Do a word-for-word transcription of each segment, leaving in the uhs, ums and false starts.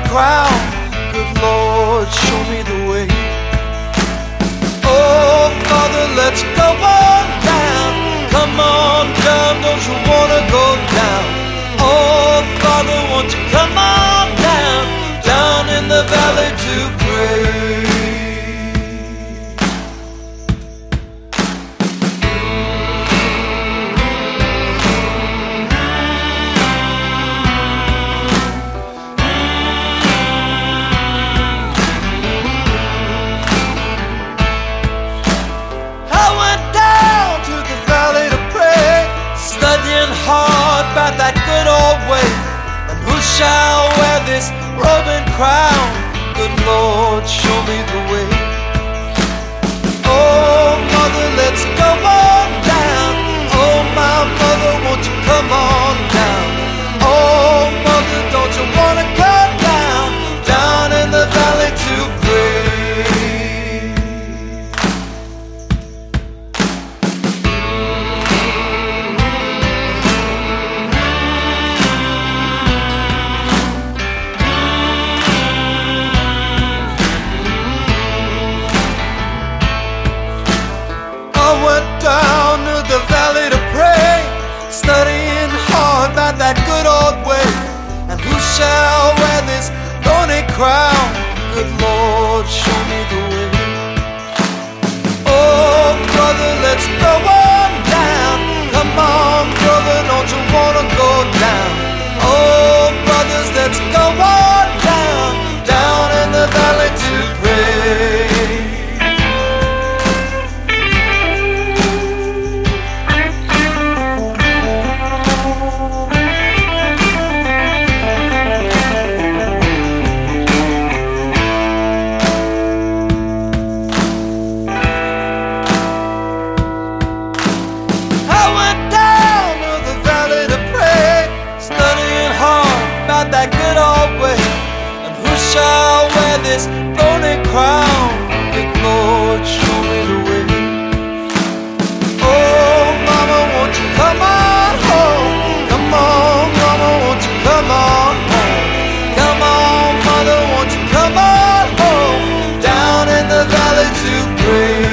crown. Good Lord, show me the way. Oh, Father, let's go on down. Come on down, don't you wanna go down? Oh, Father, won't you come on down, down in the valley to pray. Hard by that good old way. And who shall wear this robe and crown? Good Lord, show me the way. Oh, Mother, let's go on down. Oh, my mother, won't you come on down? Oh, Mother, don't you wanna go down, down in the valley to pray? Down to the valley to pray, studying hard by that good old way. And who shall wear this thorny crown? Good Lord, show me the way. Oh, brother, let's go on down. Come on, brother, don't you wanna go down? Oh, brothers, let's go on down, down in the valley to pray. That good old way. And who shall wear this thorny crown? Good Lord, show me the way. Oh, Mama, won't you come on home? Come on, Mama, won't you come on home? Come on, Mother, won't you come on home, down in the valley to pray.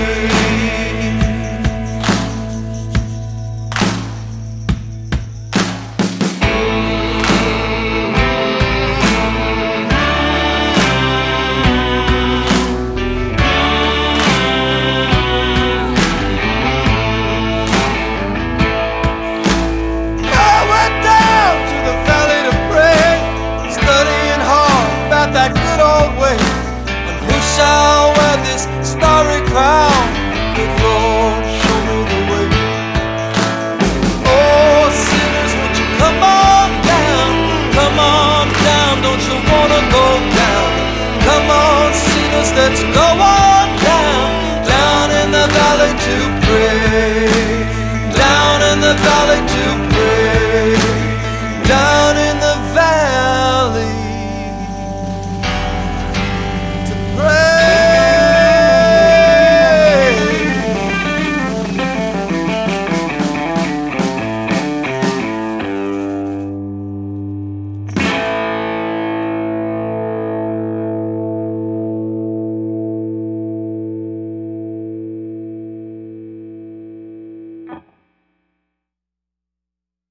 That good old way. And who shall wear this starry crown? Good Lord, show me the way. Oh, sinners, won't you come on down? Come on down, don't you wanna go down? Come on, sinners, let's go on.